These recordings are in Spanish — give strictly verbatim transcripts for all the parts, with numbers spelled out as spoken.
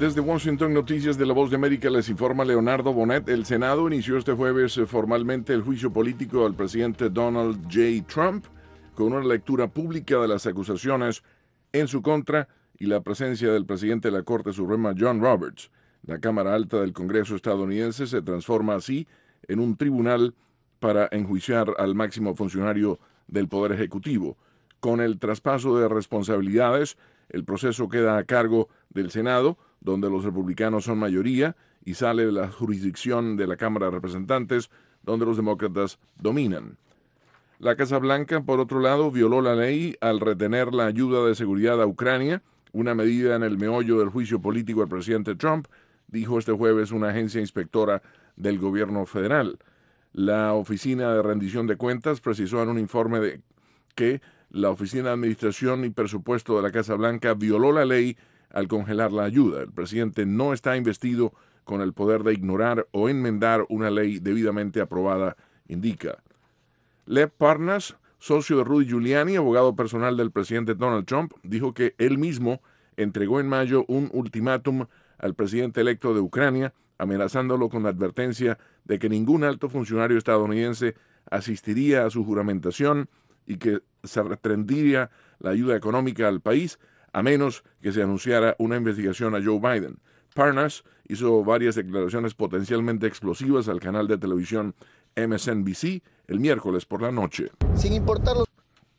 Desde Washington, Noticias de la Voz de América, les informa Leonardo Bonet. El Senado inició este jueves eh, formalmente el juicio político al presidente Donald J. Trump, con una lectura pública de las acusaciones en su contra y la presencia del presidente de la Corte Suprema, John Roberts. La Cámara Alta del Congreso estadounidense se transforma así en un tribunal para enjuiciar al máximo funcionario del Poder Ejecutivo. Con el traspaso de responsabilidades, el proceso queda a cargo del Senado, donde los republicanos son mayoría, y sale de la jurisdicción de la Cámara de Representantes, donde los demócratas dominan. La Casa Blanca, por otro lado, violó la ley al retener la ayuda de seguridad a Ucrania, una medida en el meollo del juicio político al presidente Trump, dijo este jueves una agencia inspectora del gobierno federal. La Oficina de Rendición de Cuentas precisó en un informe de que la Oficina de Administración y Presupuesto de la Casa Blanca violó la ley al congelar la ayuda. El presidente no está investido con el poder de ignorar o enmendar una ley debidamente aprobada, indica. Lev Parnas, socio de Rudy Giuliani, abogado personal del presidente Donald Trump, dijo que él mismo entregó en mayo un ultimátum al presidente electo de Ucrania, amenazándolo con la advertencia de que ningún alto funcionario estadounidense asistiría a su juramentación y que se restringiría la ayuda económica al país a menos que se anunciara una investigación a Joe Biden. Parnas hizo varias declaraciones potencialmente explosivas al canal de televisión M S N B C el miércoles por la noche. Sin importar los...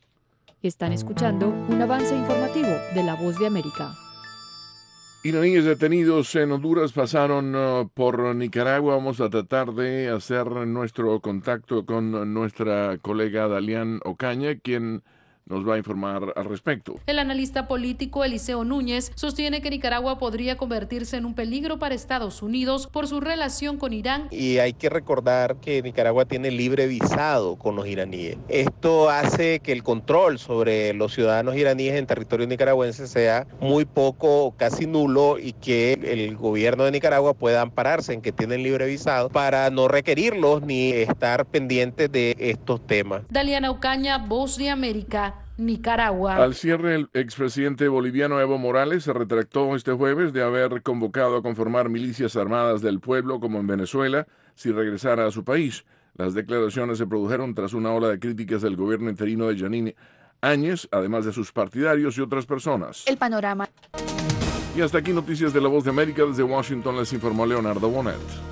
Están escuchando un avance informativo de La Voz de América. Iraníes detenidos en Honduras pasaron uh, por Nicaragua. Vamos a tratar de hacer nuestro contacto con nuestra colega Dalian Ocaña, quien nos va a informar al respecto. El analista político Eliseo Núñez sostiene que Nicaragua podría convertirse en un peligro para Estados Unidos por su relación con Irán. Y hay que recordar que Nicaragua tiene libre visado con los iraníes. Esto hace que el control sobre los ciudadanos iraníes en territorio nicaragüense sea muy poco o casi nulo, y que el gobierno de Nicaragua pueda ampararse en que tienen libre visado para no requerirlos ni estar pendientes de estos temas. Daliana Ocaña, Voz de América, Nicaragua. Al cierre, el expresidente boliviano Evo Morales se retractó este jueves de haber convocado a conformar milicias armadas del pueblo como en Venezuela si regresara a su país. Las declaraciones se produjeron tras una ola de críticas del gobierno interino de Yanine Áñez, además de sus partidarios y otras personas. El panorama. Y hasta aquí Noticias de la Voz de América. Desde Washington les informó Leonardo Bonet.